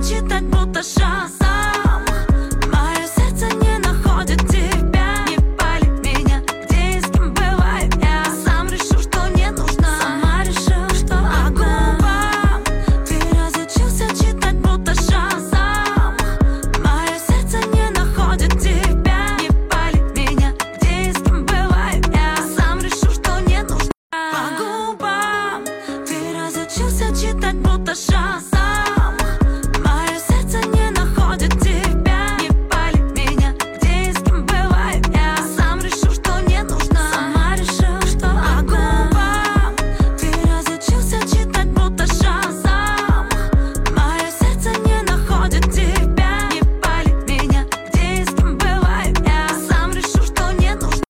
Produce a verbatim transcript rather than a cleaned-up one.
читать, будто шазам. Мое сердце не находит тебя. Не пали меня, где и с кем бывает я. Сам решу, что не нужна. Сама решила, что по губам ты разучился читать, будто шазам. Мое сердце не находит тебя. Не пали меня, где и с кем бывает я. Сам решу, что не нужна. По губам ты разучился читать, будто шазам.